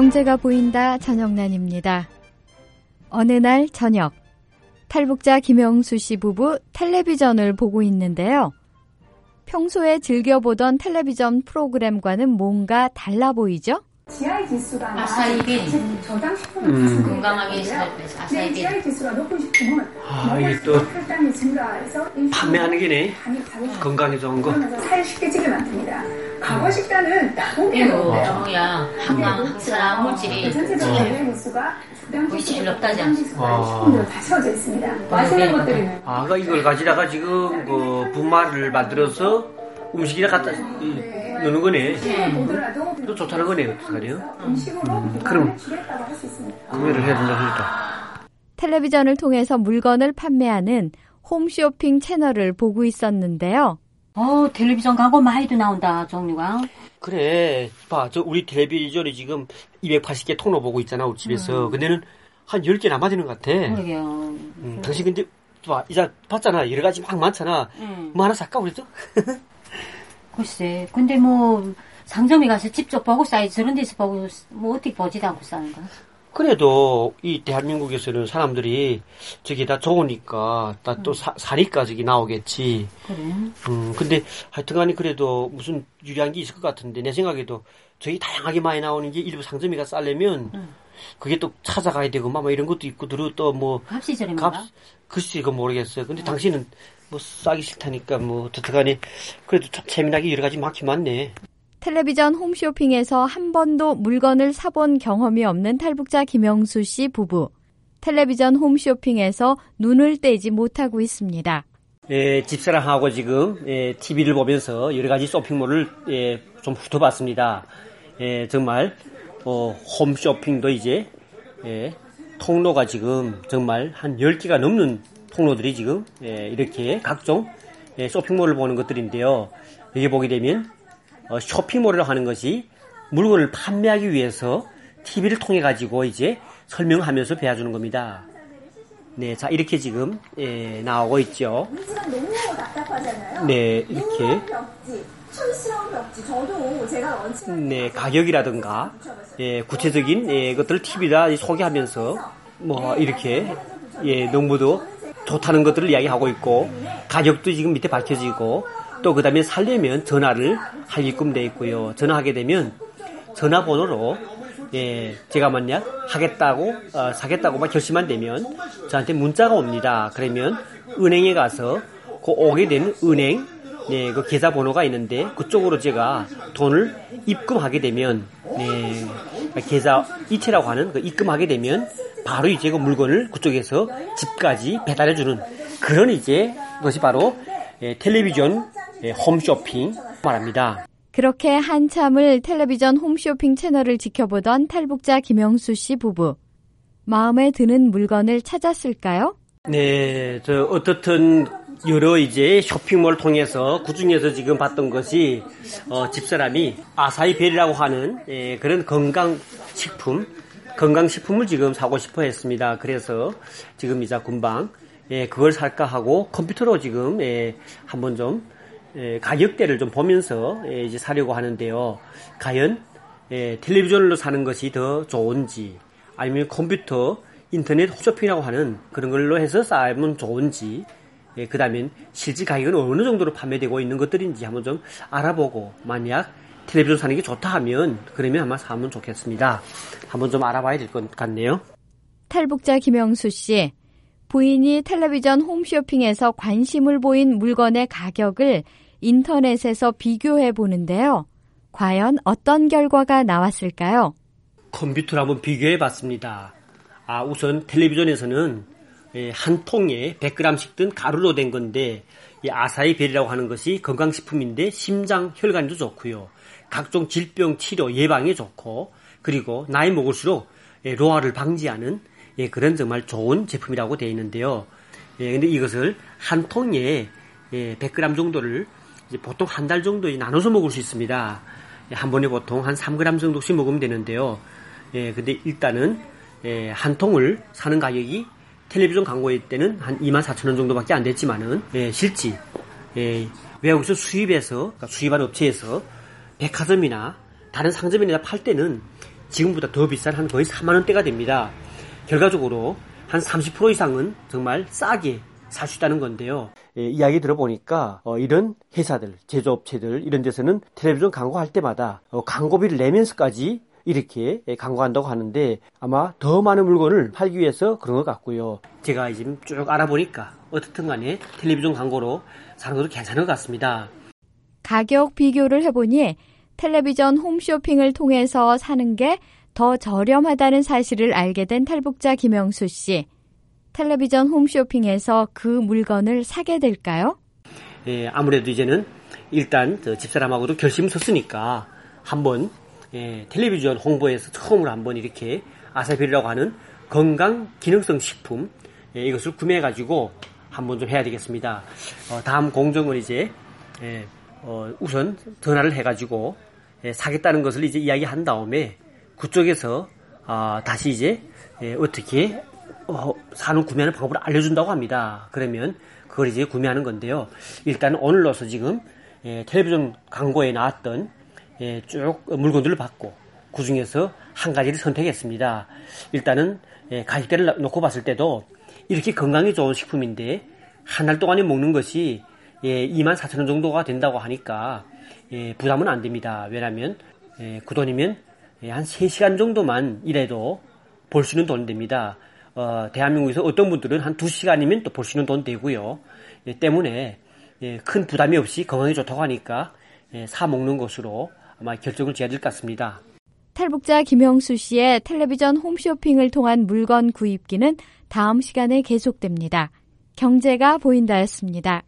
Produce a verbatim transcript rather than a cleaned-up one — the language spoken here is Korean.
경제가 보인다 전영란입니다. 어느 날 저녁, 탈북자 김영수 씨 부부 텔레비전을 보고 있는데요. 평소에 즐겨보던 텔레비전 프로그램과는 뭔가 달라 보이죠? 지아이 지수가 아사이빈 저당 식품을 음. 건강하게 지낼 때 아사이빈. 지아이 지수가 높은 식품은 아, 이게 또 혈당이 증가해서 판매하는 게네. 건강에 좋은 거. 그러면서 살이 쉽게 찌게 만듭니다. 과거 식단은 나보게 이거 정우야 한강 항산화 물질이 전체적인 지아이 지수가 거의 제일 높다지 않습니까? 아. 식품으로 다 채워져 있습니다. 맛있는 것들이는 아, 그 이걸 가지다가 지금 그 분말을 만들어서 음식이나 갖다 이, 넣는 거네. 보더라도 또 좋다는 거네요, 어떡하네요. 음식으로 음, 그럼 줄였다고 할 수 있습니다. 구매를 해야 된다 그러니까. 텔레비전을 통해서 물건을 판매하는 홈쇼핑 채널을 보고 있었는데요. 어 텔레비전 광고 많이도 나온다 종류가. 그래, 봐, 저 우리 텔레비전이 지금 이백팔십 개 통로 보고 있잖아, 우리 집에서. 음. 근데는 한 열 개 남아야 되는 것 같아. 그러게요. 음, 당신 근데 봐, 이제 봤잖아, 여러 가지 막 많잖아. 음. 뭐 하나 살까 우리도? 글쎄, 근데 뭐 상점에 가서 직접 보고 싸야지 저런 데서 보고 뭐 어떻게 보지도 않고 싸는 거야? 그래도 이 대한민국에서는 사람들이 저기 다 좋으니까 다 또 음. 사니까 저기 나오겠지. 그래. 음, 근데 하여튼간에 그래도 무슨 유리한 게 있을 것 같은데 내 생각에도 저기 다양하게 많이 나오는 게 일부 상점에 가서 싸려면 음. 그게 또 찾아가야 되고 막 이런 것도 있고 들어 또 뭐 값이 저렴한가? 글쎄 그건 모르겠어요. 근데 음. 당신은 뭐 싸기 싫다니까 뭐 어떡하니 그래도 참 재미나게 여러 가지 많긴 많네. 텔레비전 홈쇼핑에서 한 번도 물건을 사본 경험이 없는 탈북자 김영수 씨 부부. 텔레비전 홈쇼핑에서 눈을 떼지 못하고 있습니다. 예, 집사람하고 지금 예, 티비를 보면서 여러 가지 쇼핑몰을 예, 좀 훑어봤습니다. 예, 정말 어, 홈쇼핑도 이제 예, 통로가 지금 정말 한 열 개가 넘는 통로들이 지금 예, 이렇게 각종 예, 쇼핑몰을 보는 것들인데요. 여기 보게 되면 어, 쇼핑몰이라고 하는 것이 물건을 판매하기 위해서 티비를 통해 가지고 이제 설명하면서 배워주는 겁니다. 네, 자 이렇게 지금 예, 나오고 있죠. 시간 너무 답답하잖아요. 네, 이렇게. 벽지, 촌스러운 벽지. 저도 제가 런치. 네, 가격이라든가 예, 구체적인 예, 것들을 티비에다 소개하면서 뭐 이렇게 예, 농부도 좋다는 것들을 이야기하고 있고 가격도 지금 밑에 밝혀지고 또 그 다음에 살려면 전화를 하게끔 되어 있고요. 전화하게 되면 전화번호로 예, 제가 만약 하겠다고 어, 사겠다고 막 결심만 되면 저한테 문자가 옵니다. 그러면 은행에 가서 그 오게 되는 은행 네, 그 계좌번호가 있는데 그쪽으로 제가 돈을 입금하게 되면 네, 계좌 이체라고 하는 그 입금하게 되면 바로 이제 그 물건을 그쪽에서 집까지 배달해주는 그런 이제 것이 바로 예, 텔레비전 예, 홈쇼핑 말합니다. 그렇게 한참을 텔레비전 홈쇼핑 채널을 지켜보던 탈북자 김영수 씨 부부. 마음에 드는 물건을 찾았을까요? 네, 저 어떻든 여러 이제 쇼핑몰을 통해서 그 중에서 지금 봤던 것이 어, 집사람이 아사이베리라고 하는 예, 그런 건강식품, 건강식품을 지금 사고 싶어 했습니다. 그래서 지금 이자 금방 예, 그걸 살까 하고 컴퓨터로 지금 예, 한번 좀 예, 가격대를 좀 보면서 예, 이제 사려고 하는데요. 과연 예, 텔레비전으로 사는 것이 더 좋은지 아니면 컴퓨터, 인터넷 홈쇼핑이라고 하는 그런 걸로 해서 싸면 좋은지 예, 그 다음에 실제 가격은 어느 정도로 판매되고 있는 것들인지 한번 좀 알아보고 만약 텔레비전 사는 게 좋다 하면 그러면 아마 사면 좋겠습니다. 한번 좀 알아봐야 될 것 같네요. 탈북자 김영수 씨. 부인이 텔레비전 홈쇼핑에서 관심을 보인 물건의 가격을 인터넷에서 비교해 보는데요. 과연 어떤 결과가 나왔을까요? 컴퓨터를 한번 비교해 봤습니다. 아, 우선 텔레비전에서는 한 통에 백 그램씩 든 가루로 된 건데 이 아사이베리라고 하는 것이 건강식품인데 심장, 혈관도 좋고요. 각종 질병 치료 예방에 좋고 그리고 나이 먹을수록 노화를 방지하는 예, 그런 정말 좋은 제품이라고 되어 있는데요. 예, 근데 이것을 한 통에 예, 백 그램 정도를 이제 보통 한 달 정도 나눠서 먹을 수 있습니다. 예, 한 번에 보통 한 삼 그램 정도씩 먹으면 되는데요. 예, 근데 일단은 예, 한 통을 사는 가격이 텔레비전 광고일 때는 한 이만 사천 원 정도밖에 안 됐지만은 예, 실제 예, 외국에서 수입해서 그러니까 수입한 업체에서 백화점이나 다른 상점에다 팔 때는 지금보다 더 비싼 한 거의 삼만 원대가 됩니다. 결과적으로 한 삼십 퍼센트 이상은 정말 싸게 살 수 있다는 건데요. 예, 이야기 들어보니까 어, 이런 회사들, 제조업체들 이런 데서는 텔레비전 광고할 때마다 어, 광고비를 내면서까지 이렇게 예, 광고한다고 하는데 아마 더 많은 물건을 팔기 위해서 그런 것 같고요. 제가 지금 쭉 알아보니까 어떻든 간에 텔레비전 광고로 사는 것도 괜찮은 것 같습니다. 가격 비교를 해보니 텔레비전 홈쇼핑을 통해서 사는 게 더 저렴하다는 사실을 알게 된 탈북자 김영수 씨. 텔레비전 홈쇼핑에서 그 물건을 사게 될까요? 예, 아무래도 이제는 일단 저 집사람하고도 결심을 섰으니까 한번 예, 텔레비전 홍보에서 처음으로 한번 이렇게 아사히베리라고 하는 건강 기능성 식품 예, 이것을 구매해가지고 한번 좀 해야 되겠습니다. 어, 다음 공정을 이제 예, 어, 우선 전화를 해가지고 예, 사겠다는 것을 이제 이야기한 다음에 그쪽에서 아, 다시 이제 예, 어떻게 어, 사는 구매하는 방법을 알려준다고 합니다. 그러면 그걸 이제 구매하는 건데요. 일단 오늘로서 지금 예, 텔레비전 광고에 나왔던 예, 쭉 물건들을 받고 그 중에서 한 가지를 선택했습니다. 일단은 예, 가격대를 놓고 봤을 때도 이렇게 건강에 좋은 식품인데 한 달 동안에 먹는 것이 예, 이만 사천 원 정도가 된다고 하니까 예, 부담은 안 됩니다. 왜냐하면 예, 그 돈이면 예, 한 세 시간 정도만 일해도 벌 수 있는 돈이 됩니다. 어, 대한민국에서 어떤 분들은 한 두 시간이면 또 벌 수 있는 돈 되고요. 예, 때문에 예, 큰 부담이 없이 건강에 좋다고 하니까 예, 사 먹는 것으로 아마 결정을 지어야 될 것 같습니다. 탈북자 김영수 씨의 텔레비전 홈쇼핑을 통한 물건 구입기는 다음 시간에 계속됩니다. 경제가 보인다였습니다.